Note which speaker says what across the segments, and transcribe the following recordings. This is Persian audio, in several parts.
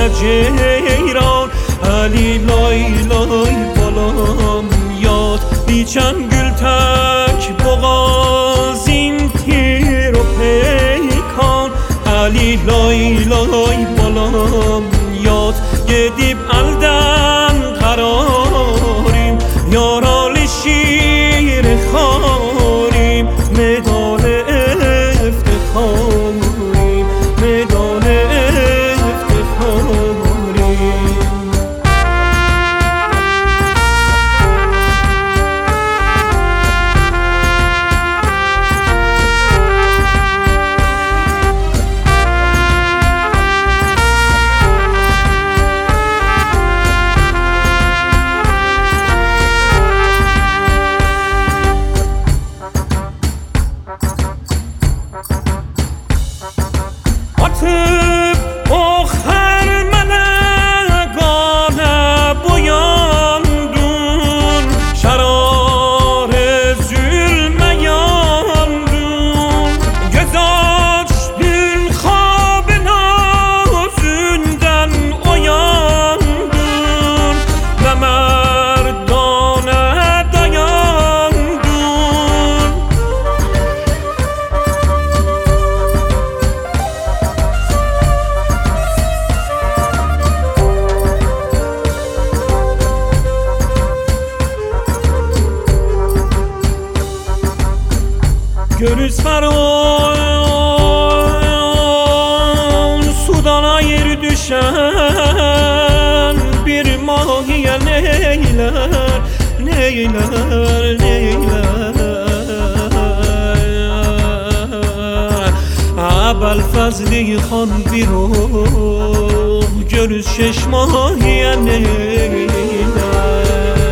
Speaker 1: جیران علی لای لای بالام یاد بیچن گل تک بغازین تیر و پیکان علی لای لای بالام یاد گدیب الدن قراریم یارال شیر خاریم میدان افتخاریم میدان افتخاریم آخر ملگانه بویاندون شرار ظلم یاندون گذاشتون خواب نازندن اویاندون نمردانه دایاندون Görüz faron Sudan'a yer düşen bir mahiye neyler neyler neyler Abel Fazli Han bir o Görüz şeş mahiye neyler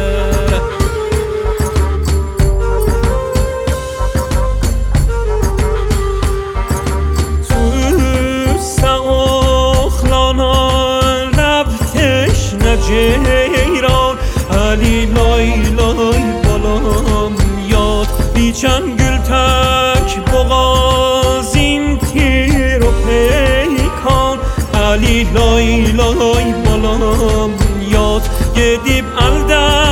Speaker 1: جیران علی لای لای بالام یاد بیچن گل تک بغازین تیر و پیکان علی لای لای بالام یاد گدیب الدن